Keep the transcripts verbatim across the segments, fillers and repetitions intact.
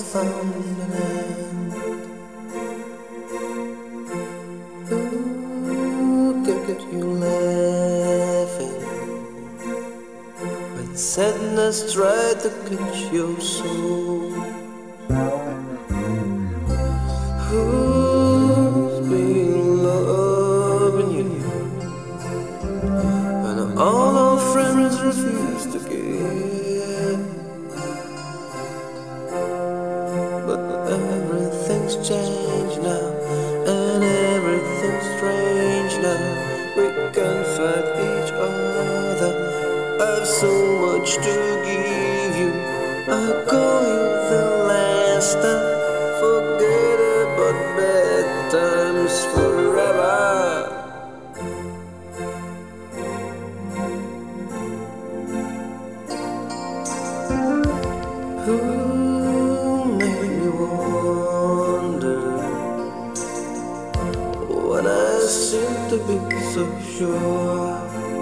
found an end. Who could get you laughing when sadness tried to catch your soul? Who's been loving you when all our friends refuse to give? But everything's changed now, and everything's strange now. We can fight each other. I've so much to give you. I'll call you the last time. Forget about bad times forever. Who made me wonder when I seem to be so sure?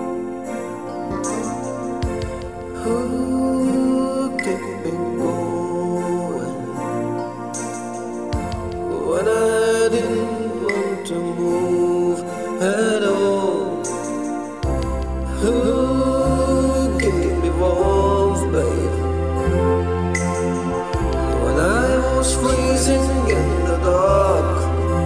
Who kept me going when I didn't want to move at all? Who gave me warmth, babe, when I was freezing in the dark?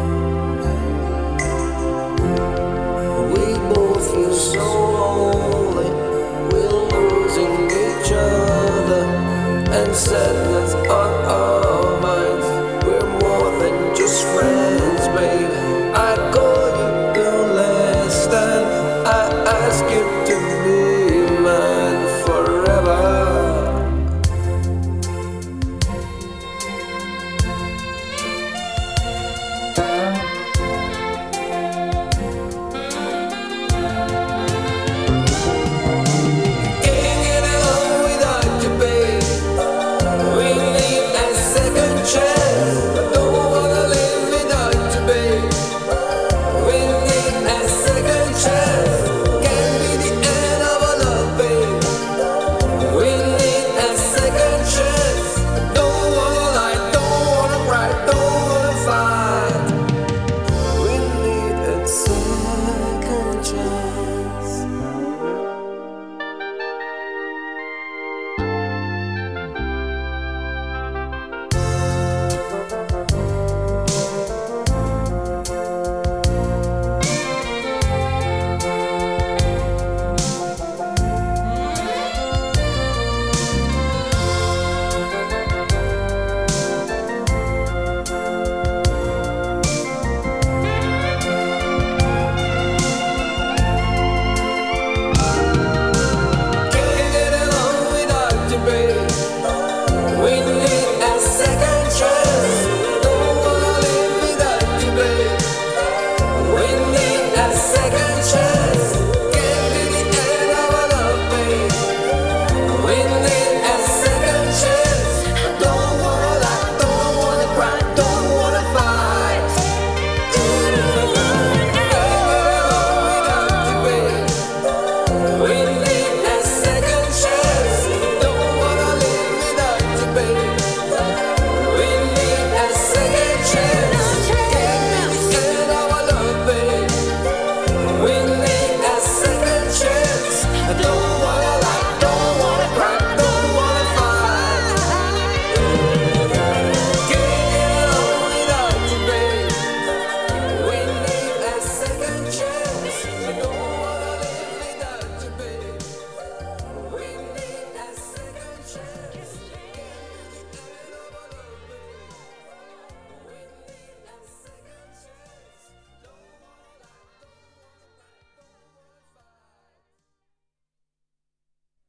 We both feel so lonely, we're losing each other, and sadness on our minds. We're more than just friends, babe. I called you the last time. I asked you to